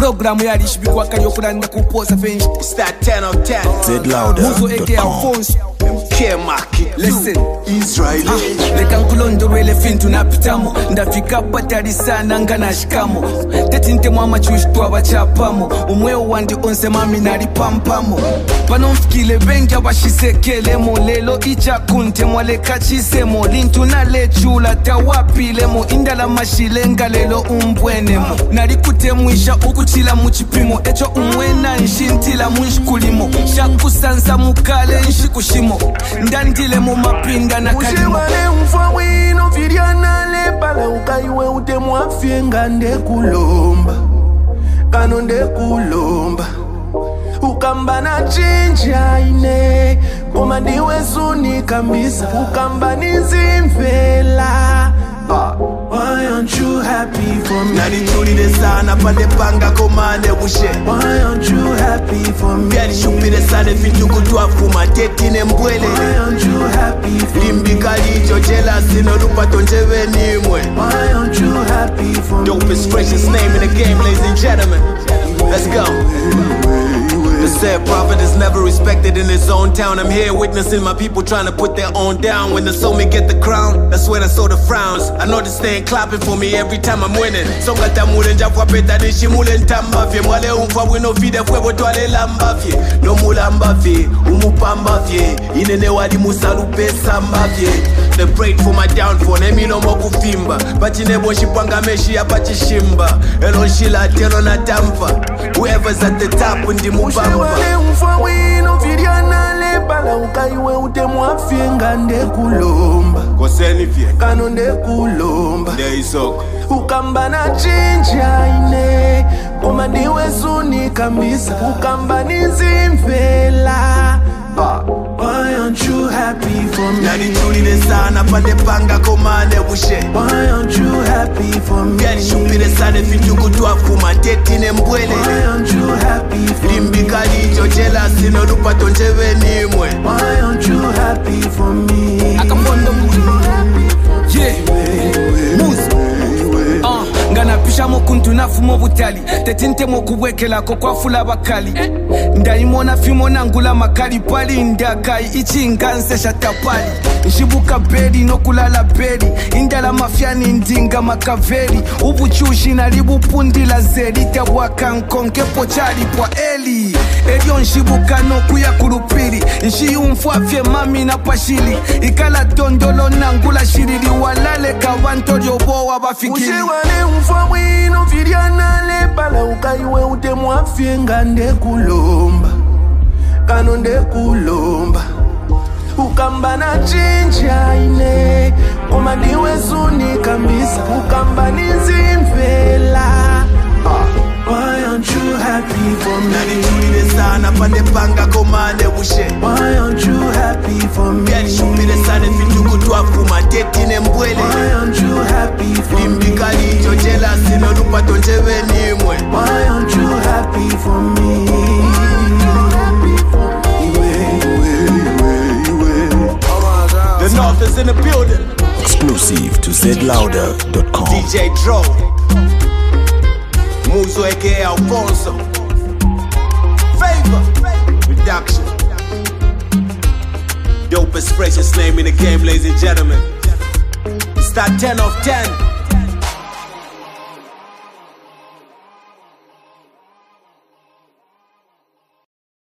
Programu yalishibikwa kalyokulanda kuposa fenshi. It's that 10 of 10. ZLouder.com. Listen, Israel. leka nkulondolwele fintu napitamo. Ndafika patali sana nga nashikamo. Tetintemu amachushi twabachapamo. Umweo wandi onse mami nalipampamo. Pano mfikile bengi abashisekelemo. Lelo icha kuntemo leka chisemo. Lintu nalechula tawapilemo. Indala mashilenga lelo umbwenemo. Nalikutemuisha ukuchila muchipimo. Echo umwena nshintila munshkulimo. Shakusansa mukale nshikushimo. Ndandile mu mapinga na kalimo. Ushimane mfwa wino firiana lepala ukaiwe utemu afyenga ndekulomba. Kano ndekulomba. Ukamba na chinja ine. Koma ndiwe suni kambisa. Ukamba nizimvela. Why aren't you happy for me? Nani tuli de sana pande panga komane bushe. Why aren't you happy for me? Biali shupire sane fitu kutwa fuma tetine mbwele. Why aren't you happy for me? Limbika licho jealousy no lupa tonjeve nimwe. Why aren't you happy for me? Dopest freshest name in the game, ladies and gentlemen. Let's go. The said prophet is never respected in his own town. I'm here witnessing my people trying to put their own down. When they saw me get the crown, that's when I saw the frowns. I know they staying clapping for me every time I'm winning. So ngata mule njafwa peta nishi mule ntambafye. Mwale umfa wino fide fwebo twale lambafye. No mulambafye, umupambafye. Inene wadi musalupe sambafye. They prayed for my downfall, nemi no mo kufimba. Pachine boshi panga meshi ya pachishimba. Elon shila telo na tamfa. Whoever's at the top ndi mubamba. Wale mfwa wino firiana lepala ukaiwe utemu afyenga ndekulomba. Koseni fye. Kano ndekulomba. There is hope. Ukamba na chinja ine. Koma ndiwe suni kambisa. Ukamba nizimvela. Why aren't you happy for me? Nani tuli de sana pande panga komane bushe. Why aren't you happy for me? Biali shupire sane fitu kutwa fuma tetine mbwele. Why aren't you happy for me? Limbika licho jealousy no lupa tonjeve nimwe. Why aren't you happy for me? Akamondo yeah. Muzi ngana pisha mokuntu nafumo butali. Tetinte mokubwekela ko kwafula bakali. Ndaimona fimo nangula makali pali ndakai ichinganse shatapali. Nshibuka bedi no kulala bedi. Indala mafyani ndinga makaveli. Ubuchushi na libupundi la zeli. Tabwaka nkonke pochali kwa eli. Elio nshibuka no kuya kulupili. Nshiyumfwafye mami na pashili. Ikala tondolo nangula shirili. Walale kawanto lyobo wabafikili. Ushiwane mfwa wino firiana lepala ukaiwe utemu afyenga ndekulomba. Kano ndekulomba. Ukamba na chinja ine. Koma ndiwe suni kambisa. Ukamba nizimvela. Why aren't you happy for me? Nani tuli de sana pande panga komane bushe. Why aren't you happy for me? Biali shupire sane fitu kutwa fuma tetine mbwele. Why aren't you happy for me? Limbika licho jealousy no lupa tonjeve nimwe. Why aren't you happy for me? The North is in the building. Exclusive to ZLouder.com. DJ Dro Muzo aka Alfonso Favor Production. Dopest freshest name in the game, ladies and gentlemen. It's that 10 of 10.